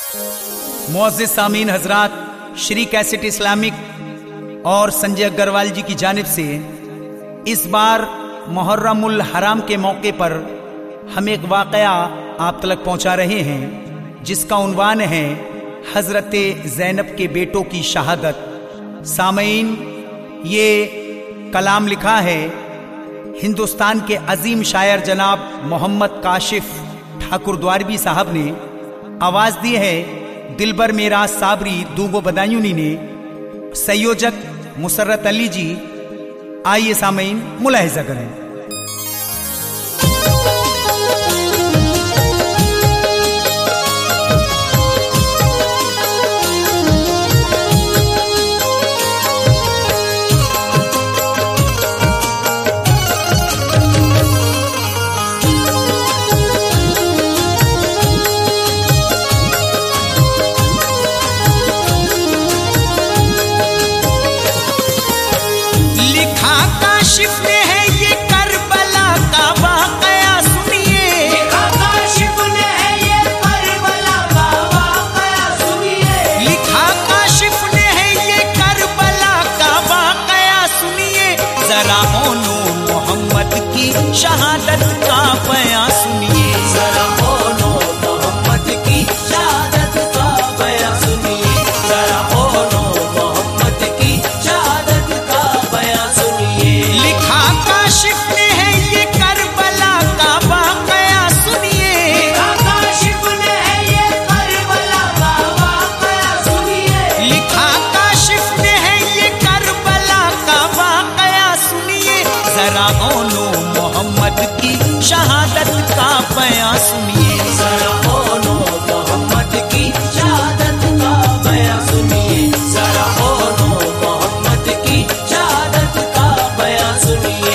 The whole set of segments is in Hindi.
मुअज़्ज़िज़ सामीन हजरात, श्री कैसेट इस्लामिक और संजय अग्रवाल जी की जानिब से इस बार मुहर्रमुल हराम के मौके पर हम एक वाक़या आप तक पहुंचा रहे हैं जिसका उन्वान है हजरत ज़ैनब के बेटों की शहादत। सामीन, ये कलाम लिखा है हिंदुस्तान के अजीम शायर जनाब मोहम्मद काशिफ ठाकुर द्वारबी साहब ने। आवाज दी है दिलबर मेरा साबरी दूगो बदायूनी ने। संयोजक मुसर्रत अली जी। आइए सामीन मुलाहिजा करें। शहादत का बयां सुनिए, जरा बोलो मोहम्मद की शहादत का बयां सुनिए, जरा बोलो मोहम्मद की शहादत का बयां सुनिए। लिखा काशिफ ने है ये करबला का वाक़या सुनिए, लिखा काशिफ ने है ये करबला का वाक़या सुनिए, लिखा काशिफ ने है ये करबला का वाक़या सुनिए। जरा बोलो मोहम्मद की शहादत का बयां सुनिए, जरा बोलो मोहम्मद की शहादत का बयां सुनिए, जरा बोलो मोहम्मद की शहादत का बयां सुनिए।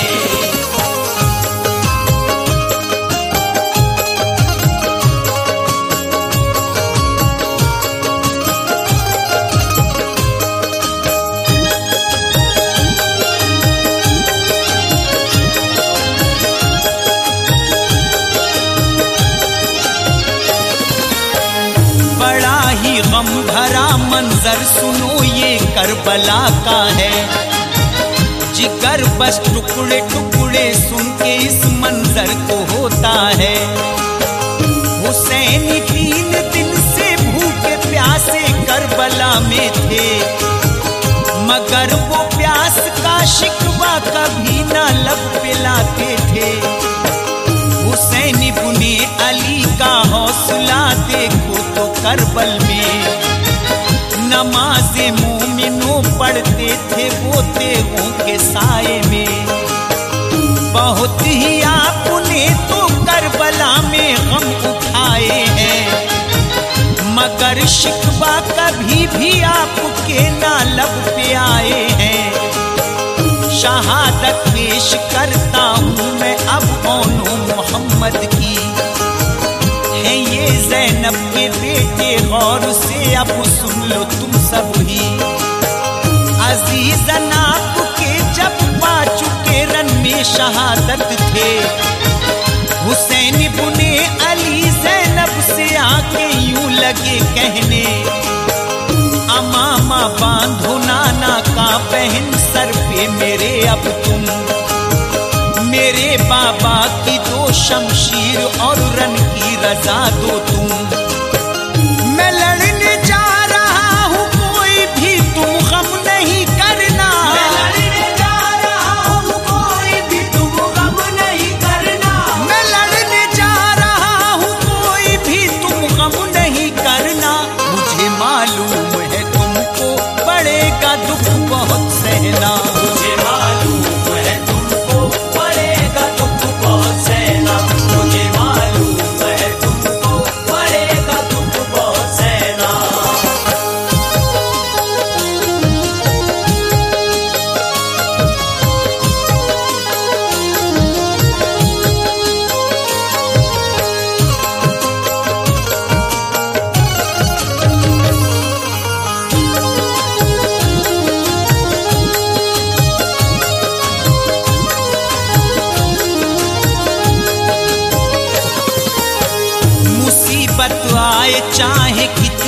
गम भरा मंजर सुनो ये करबला का है। जिगर बस टुकड़े टुकड़े सुन के इस मंजर को होता है। हुसैन 3 दिन से भूखे प्यासे करबला में थे, मगर वो प्यास का शिकवा कभी ना लब पिलाते थे। हुसैन इब्ने अली का हौसला देखो तो करबल में नमाज़े मोमिनों पढ़ते थे वो तेगों के साए में। बहुत ही आपने तो करबला में गम उठाए हैं, मगर शिकवा कभी भी आपके ना लब पे आए हैं। शहादत पेश करता हूँ मैं अब ओनो मोहम्मद की, है ये ज़ैनब के बेटे गौर से अब सुन लो तुम सब ही। अजीज़न आपके जब पा चुके रन में शहादत थे, हुसैन इब्ने अली ज़ैनब से आके यूं लगे कहने, अमामा बांधो नाना का बहन सर पे मेरे अब तुम। मेरे बाबा की 2 शमशीर और रन की रजा दो तुम। मैं लड़ने जा रहा हूँ कोई भी तुम गम नहीं करना, मैं लड़ने जा रहा हूँ कोई भी तुम गम नहीं करना, मैं लड़ने जा रहा हूँ कोई भी तुम गम नहीं करना। मुझे मालूम है तुमको पड़ेगा दुख बहुत सहना, मुझे मालूम है तुमको पड़ेगा दुख बहुत सहना, मुझे मालूम है तुमको पड़ेगा दुख बहुत सहना। आए चाहे कितनी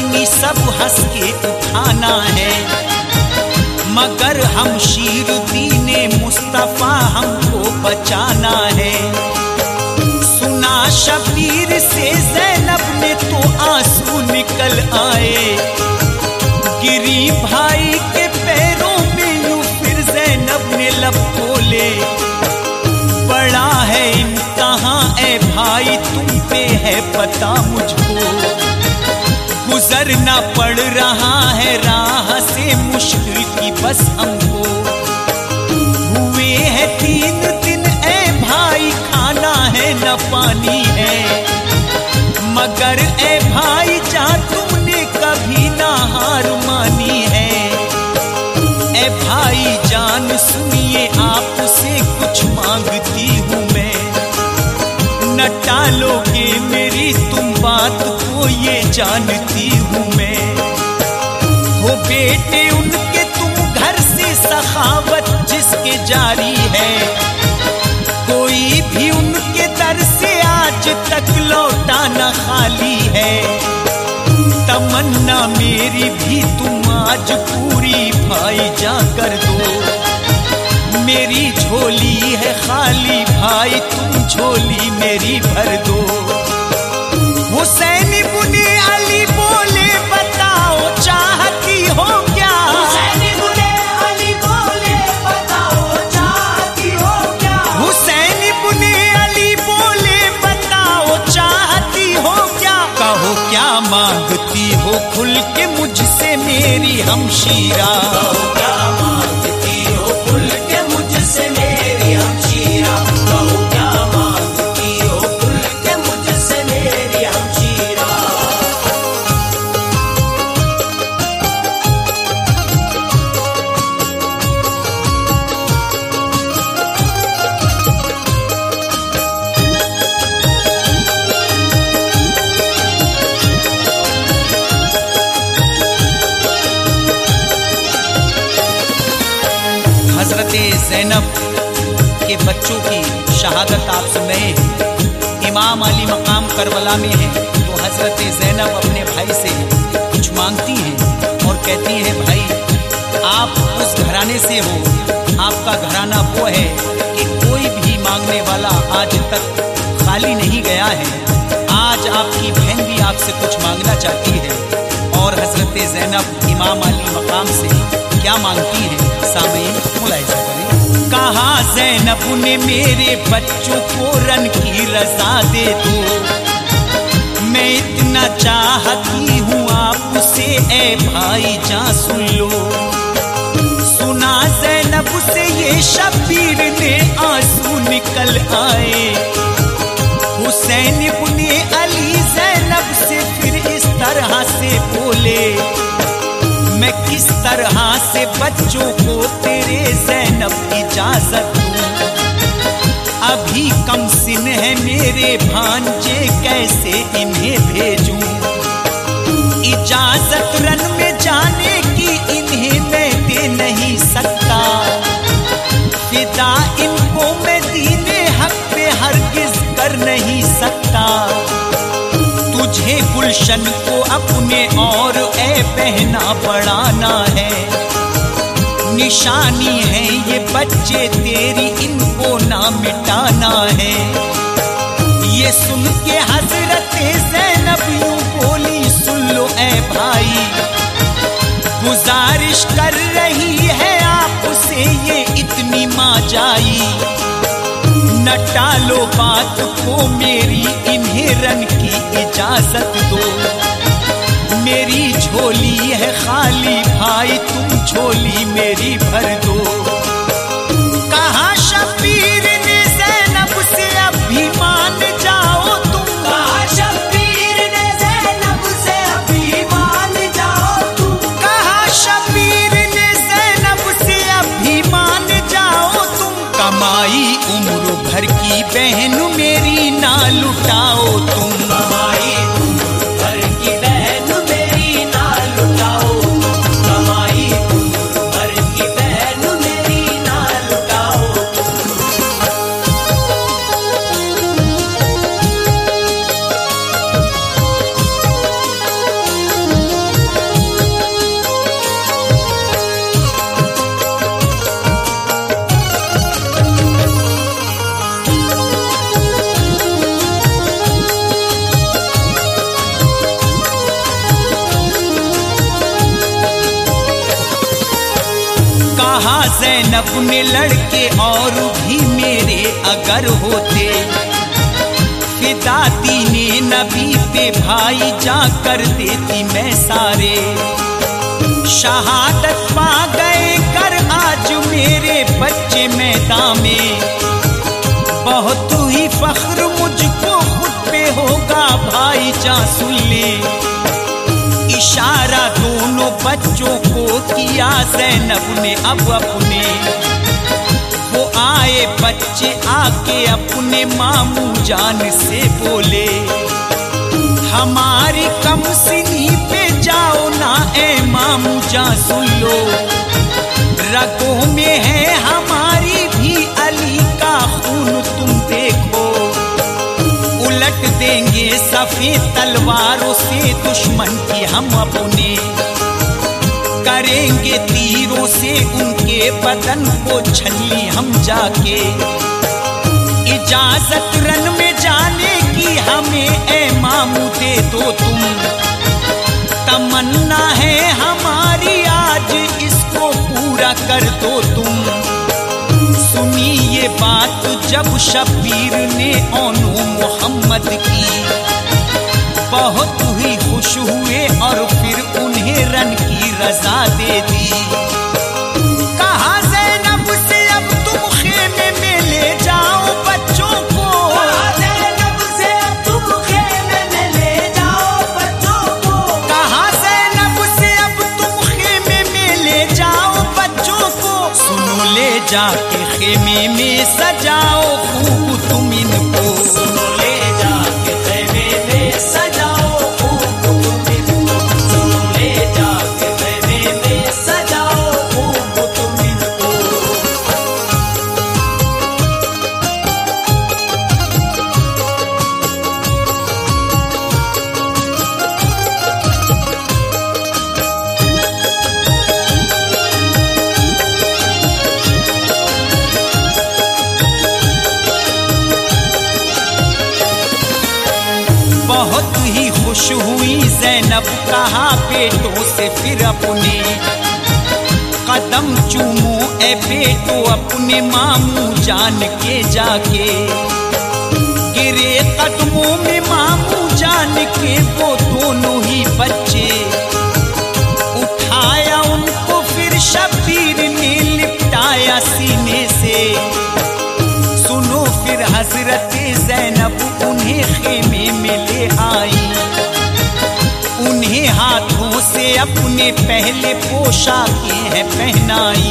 सब हंस के उठाना है, मगर हम शीर दीने मुस्तफा हमको बचाना है। सुना शबीर से ज़ैनब ने तो आंसू निकल आए, गिरी भाई के पैरों में यूं फिर ज़ैनब ने लब खोले। बड़ा है इम्तिहां ए भाई तुम पे है पता मुझको, गुजरना पड़ रहा है राह से मुश्किल की बस हमको। हुए हैं 3 दिन ए भाई खाना है न पानी है, मगर ए भाई जान तुमने कभी ना हार मानी है। ए भाई जान सुनिए आपसे कुछ मांगती हूँ मैं, न टालोगे मेरी तुम बात को ये जानती हूँ मैं। हो बेटे उनके तुम घर से सखावत जिसके जारी है, कोई भी उनके दर से आज तक लौटा न खाली है। तमन्ना मेरी भी तुम आज पूरी भाई जा कर दो, मेरी झोली है खाली भाई तुम झोली मेरी भर दो। हुसैन इब्ने अली बोले बताओ चाहती हो क्या, हुसैन इब्ने अली बोले बताओ चाहती हो क्या, हुसैन इब्ने अली बोले बताओ चाहती हो क्या। कहो क्या मांगती हो खुल के मुझसे मेरी हमशीरा, कहो क्या मांगती हो खुल के मुझसे मेरी हमशीरा, कहो क्या मांगती हो खुल के मुझसे मेरी हमशीरा। हजरत ज़ैनब के बच्चों की शहादत आप सुन रहे हैं। इमाम अली मकाम करबला में है तो हजरत ज़ैनब अपने भाई से कुछ मांगती हैं और कहती हैं भाई आप उस घराने से हो, आपका घराना वो है कि कोई भी मांगने वाला आज तक खाली नहीं गया है। आज आपकी बहन भी आपसे कुछ मांगना चाहती है। और हजरत ज़ैनब इमाम अली मकाम से क्या मांगती हैं सामईन मुलाहिजा करें। कहा ज़ैनब ने मेरे बच्चों को रन की रजा दे दो, मैं इतना चाहती हूँ आपसे ए भाई जा सुन लो। सुना ज़ैनब से ये शबीर ने आंसू निकल आए, हुसैन इब्ने अली ज़ैनब से फिर इस तरह से बोले, मैं किस तरह से बच्चों को तेरे ज़ैनब इजाजत दूं, अभी कम सिन है मेरे भांजे कैसे इन्हें भेजूं। इजाजत रन में जाने की इन्हें मैं दे नहीं सकता, फिदा इनको मैं दीने हक पे हरगिज कर नहीं सकता। तुझे गुलशन को अपने और ए बहना बढ़ाना है, निशानी है ये बच्चे तेरी इनको ना मिटाना है। ये सुन के हजरत ज़ैनब यूं बोली सुन लो ए भाई, गुजारिश कर रही है आपसे ये इतनी माँ जाई, न टालो बात को मेरी इन्हें रन की इजाजत दो। मेरी झोली है खाली भाई तुम झोली मेरी भर दो। कहा शबीर ने ज़ैनब से अभी मान जाओ तुम, कहा शबीर ने ज़ैनब से अभी मान जाओ तुम, कहा शबीर ने ज़ैनब से अभी मान जाओ तुम। कमाई उम्र भर की बहन मेरी ना लुटाओ तुम, कमाई उम्र भर की बहन मेरी ना लुटाओ, कमाई उम्र भर की बहन मेरी कहा ज़ैनब ने लड़के और भी मेरे अगर होते, फिदा दीने नबी पे भाई जा कर देती मैं सारे। शहादत पा गए कर आज मेरे बच्चे मैदान में, बहुत ही फख्र मुझको खुद पे होगा भाई जा सुन ले। इशारा दोनों बच्चों को किया ज़ैनब ने अब अपने, वो आए बच्चे आके अपने मामू जान से बोले, हमारी कमसिनी पे जाओ ना ए मामू जा सुन लो, रगों में है हमारी भी अली का खून तुम देखो। उलट देंगे सफेद तलवारों से दुश्मन की हम अपने, करेंगे तीरों से उनके बदन को छली हम जाके। इजाजत रन में जाने की हमें ए मामू दे दो तुम, तमन्ना है हमारी आज इसको पूरा कर दो तुम। सुनी ये बात जब शब्बीर ने ओनो मोहम्मद की, बहुत ही खुश हुए और फिर उन्हें रन की रजा दे दी। कहा ज़ैनब से अब तुम खेमे में ले जाओ बच्चों को, ज़ैनब से अब तुम खेमे में ले जाओ बच्चों को, कहा ज़ैनब से अब तुम खेमे में ले जाओ बच्चों को। सुनो ले जाके खेमे में सजाओ खूब तुम इनको, सुनो ले जाके खेमे में सजाओ खूब तुम इनको, सुनो ले जाके खेमे में सजाओ खूब तुम इनको। बहुत ही खुश हुई ज़ैनब, कहा बेटों से फिर अपने, कदम चूमो ए बेटो अपने मामू जान के जाके। गिरे कदमों में मामू जान के वो दोनों ही बच्चे, उठाया उनको फिर शब्बीर ने लिपटाया सीने से। सुनो फिर हजरत ज़ैनब उन्हें खेमे में ले आई, उन्हें हाथों से अपने पहले पोशाकें हैं पहनाई।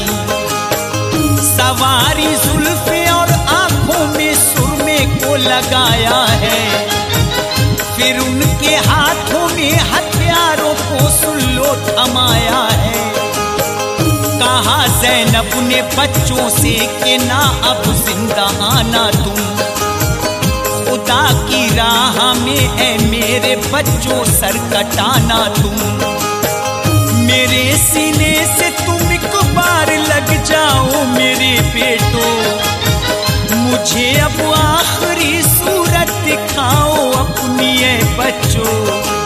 सवारी जुल्फे और आंखों में सुरमे को लगाया है, फिर उनके हाथों में हथियारों को सुल्लो थमाया है। कहा ज़ैनब ने बच्चों से कि ना अब जिंदा आना तुम, खुदा की राह में ए मेरे बच्चों सर कटाना तुम। मेरे सीने से तुम एक बार लग जाओ मेरे बेटो, मुझे अब आखिरी सूरत दिखाओ अपनी ए बच्चों।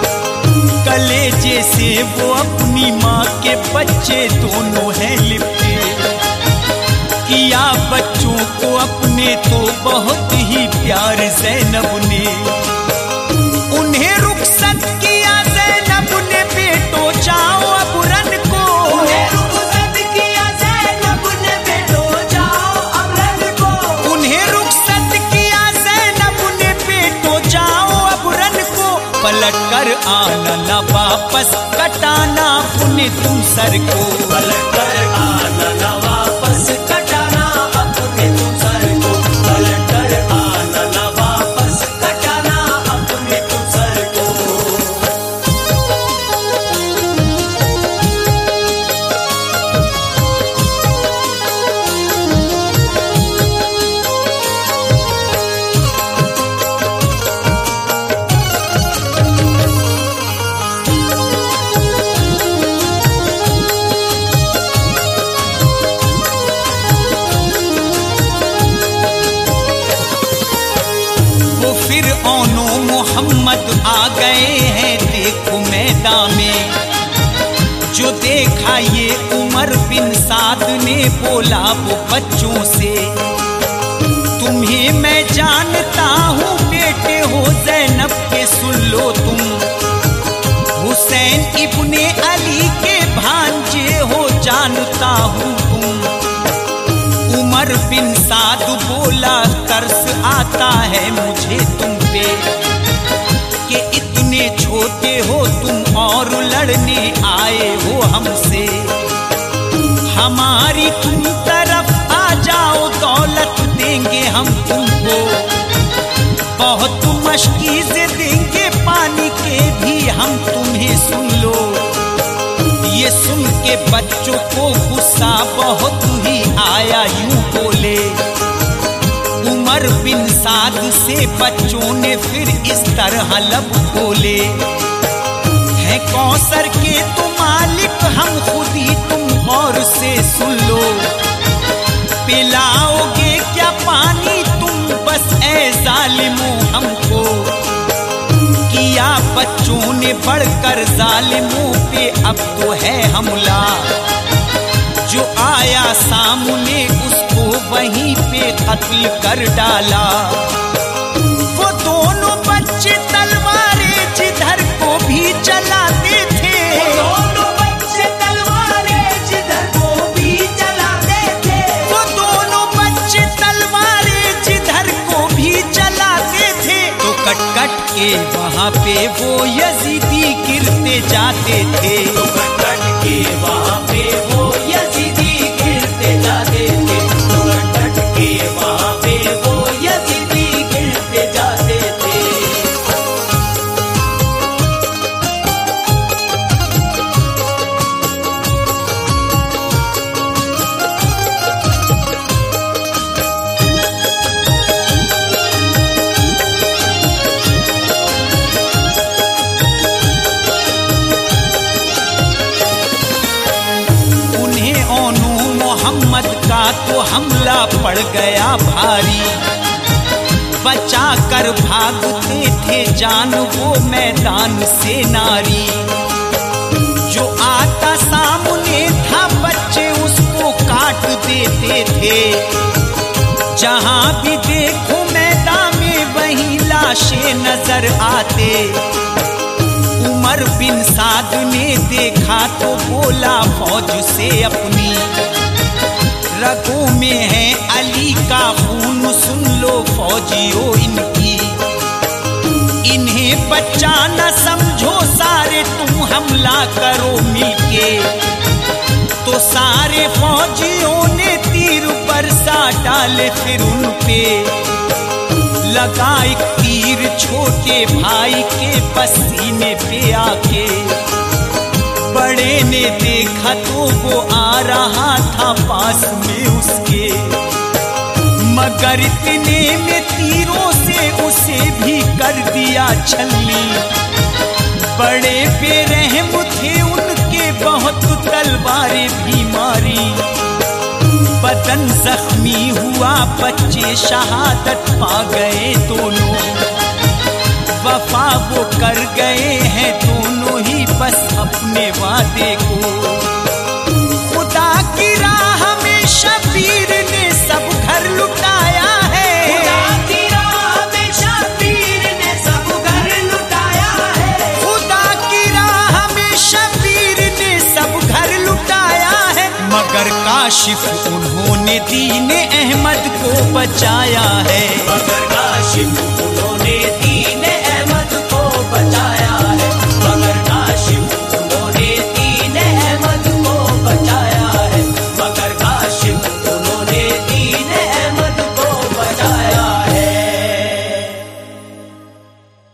कलेजे से वो अपनी माँ के बच्चे दोनों हैं लिपटे, किया बच्चों को अपने तो बहुत ही प्यार ज़ैनब ने। उन्हें रुखसत किया ज़ैनब ने, बेटो जाओ अब रन को, उन्हें रुखसत किया ज़ैनब ने, बेटो जाओ अब रन को, उन्हें रुखसत किया ज़ैनब ने, बेटो जाओ अब रन को। पलट कर आना ना वापस, कटाना अपने तुम सर को, पलट कर आना ना वापस, कटाना अपने तुम सर को, पलट कर आना ना वापस, कटाना अपने तुम सर को। मोहम्मद आ गए हैं देखो मैदान में, जो देखा ये उमर बिन साद ने बोला वो बच्चों से, तुम्हें मैं जानता हूँ बेटे हो जैनब के, सुन लो तुम हुसैन इब्ने अली के भांजे हो, जानता हूँ तुम। उमर बिन साद बोला तरस आता है मुझे तुम पे, कि इतने छोटे हो तुम और लड़ने आए हो हमसे। हमारी तुम तरफ आ जाओ, दौलत देंगे हम तुमको, बहुत मशकीज़ देंगे पानी के भी हम तुम्हें, सुन लो। ये सुन के बच्चों को गुस्सा बहुत ही आया, यूं बोले उमर बिन साद से बच्चों ने फिर इस तरह लब खोले, है कौसर के तुम मालिक हम खुद ही, तुम गौर से सुन लो। पिलाओगे क्या पानी तुम बस ऐ जालिमों हमको, किया बच्चों ने बढ़कर जालिमों पे अब तो है हमला। जो आया सामने उसको वहीं पे कत्ल कर डाला। वो दोनों बच्चे तलवारें जिधर को भी चलाते थे, वो दोनों बच्चे तलवारें जिधर को भी चलाते थे, वो दोनों बच्चे तलवारें जिधर को भी चलाते थे। तो कट कट के वहाँ पे वो यजीदी गिरते जाते थे, तो कट कट के वहाँ पे वो यजीदी गिरते जाते थे, तो कट कट के वहाँ पे वो यजीदी गिरते जाते थे। मोहम्मद का तो हमला पड़ गया भारी, बचा कर भागते थे जान वो मैदान से नारी। जो आता सामने था बच्चे उसको काट देते थे, जहां भी देखो मैदान में वहीं लाशें नजर आते। उमर बिन साद ने देखा तो बोला फौज से अपनी, रगों में है अली का खून, सुन लो फौजियों इनकी। इन्हें बच्चा न समझो सारे तुम हमला करो मिलके। तो सारे फौजियों ने तीर बरसा डाले फिर उन पे, लगा एक तीर छोटे भाई के पसीने पे आके। बड़े ने देखा तो वो आ रहा था पास में उसके, मगर इतने में तीरों से उसे भी कर दिया छलनी। बड़े बेरहम थे उनके बहुत तलवारें भी मारी, बदन जख्मी हुआ बच्चे शहादत पा गए दोनों। वफा वो कर गए हैं दोनों ही बस अपने वादे को। खुदा की राह में शबीर ने सब घर लुटाया है, खुदा की राह में शबीर ने सब घर लुटाया है, खुदा की राह में शबीर ने सब घर लुटाया है। मगर काशिफ उन्होंने दीन अहमद को बचाया है, मगर काशिफ